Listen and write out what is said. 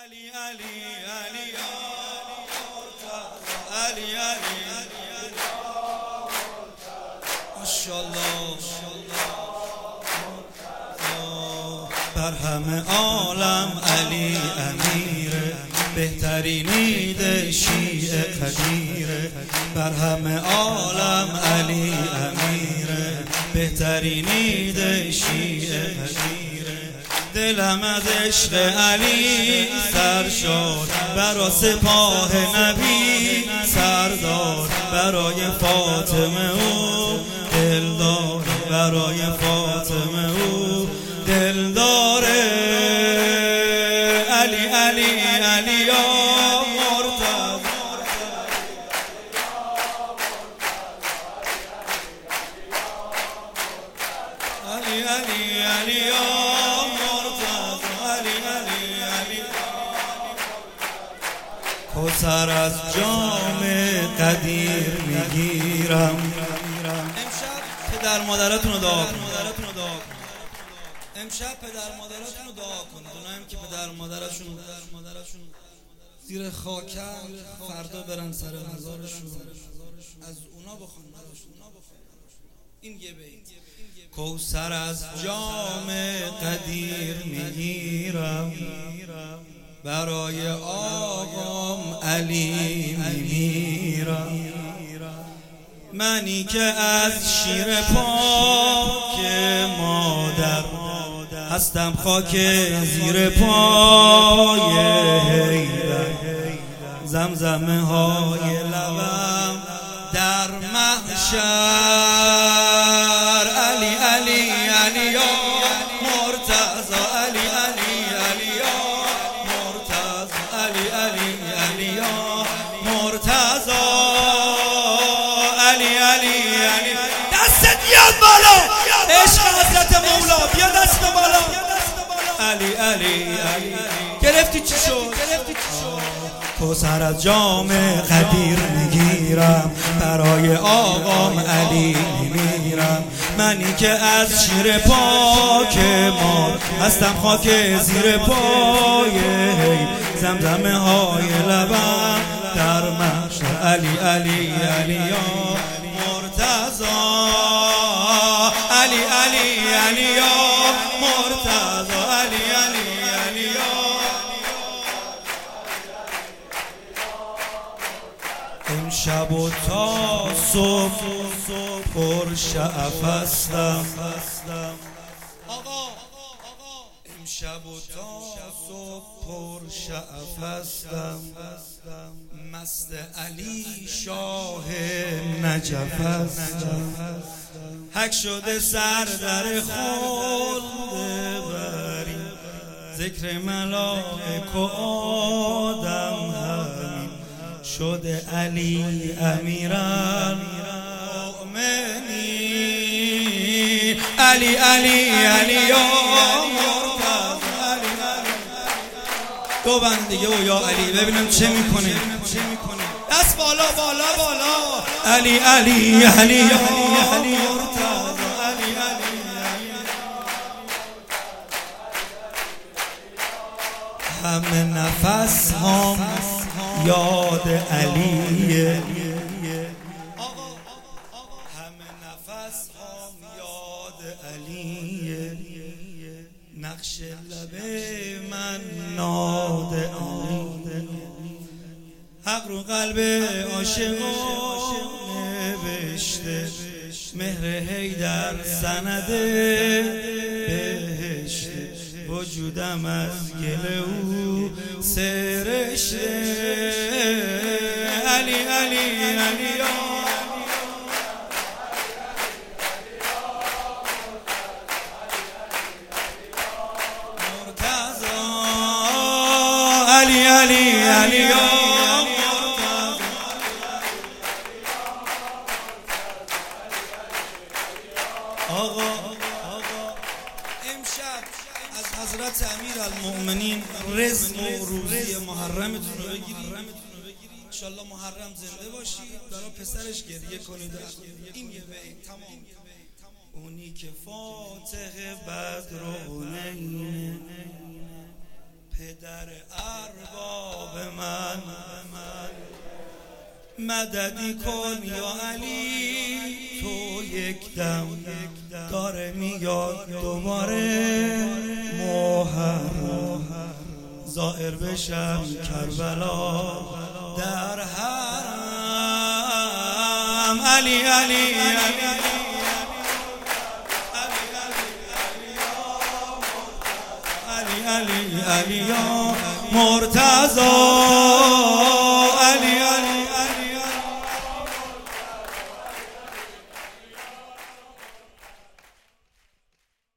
علی علی علی علی علی ماشاءالله بر همه عالم علی امیره، بهترین عید شیعه قدیره. بر همه عالم علی امیره، بهترین عید شیعه قدیره. دلم از عشق علی سر شد، برا سپاه نبی سردار، برای فاطمه او دلدار، برای فاطمه او دلداره. علی علی علی یا مرتضی، علی علی علی یا مرتضی، علی علی علی. کوثر از جام قدیر میگیرم. امشب پدر مادرتون رو دعا کنید. امشب پدر مادرتون رو دعا کنید. اونایی که پدر مادرشون زیر خاکن، فردا برن سر مزارشون، از اونا بخون. این یه بیت. کوثر از جام قدیر میگیرم، برای آقام علی میمیرم. منی که از شیر پاک مادر هستم خاک زیر پای حیدر. زمزمه های لبم در محشر. علی علی علی یا مرتضی، علی علی علی یا مرتضی، علی علی علی یا مرتضی، علی علی علی. دستت بیاد بالا، عشق حضرت مولا، بیا دست بالا. علی علی علی. گرفتی چی شد؟ کوثر از جام قدیر میگیرم، برای آقام علی میمیرم. منی که از شیر پاک مار هستم خاک زیر پای، زمزمه های لبم در محشر. علی علی علی یا مرتضی، علی علی علی یا مرتضی، علی علی علی یا. امشب و تا صبح پر شعف هستم. امشب و تا صبح پر شعف هستم. مست علی شاه نجف هستم. حک شده سر در خلد بری، ذکر ملائک و آدم همین شده علی امیرالمؤمنین. علی علی علی یا مرتضی، علی علی. دو بند دیگه و یا علی ببینم چه میکنه. دست بالا بالا بالا. علی علی علی یا مرتضی، علی علی. همه نفس هم یاد علیه، همه نفس هم یاد علیه. نقش لب من ناد علیه، حق رو قلب عاشقان نوشته. مهر حیدر سند بهشته، وجودم از گل او سرشته. علی علی علی یا مرتضی، علی علی علی یا مرتضی. آقا امشب از حضرت امیرالمؤمنین رزق و روزی محرمتون رو بگیرید. انشالله محرم زنده باشید، برای پسرش گریه کنید. این یه بیت تمام. اونی که فاتح بدر و حنینه، پدر ارباب من مددی کن یا علی، تو یک دم داره میاد دوباره محرم، زائر بشم کربلا در حرم. علی علی علی علی علی یا مرتضی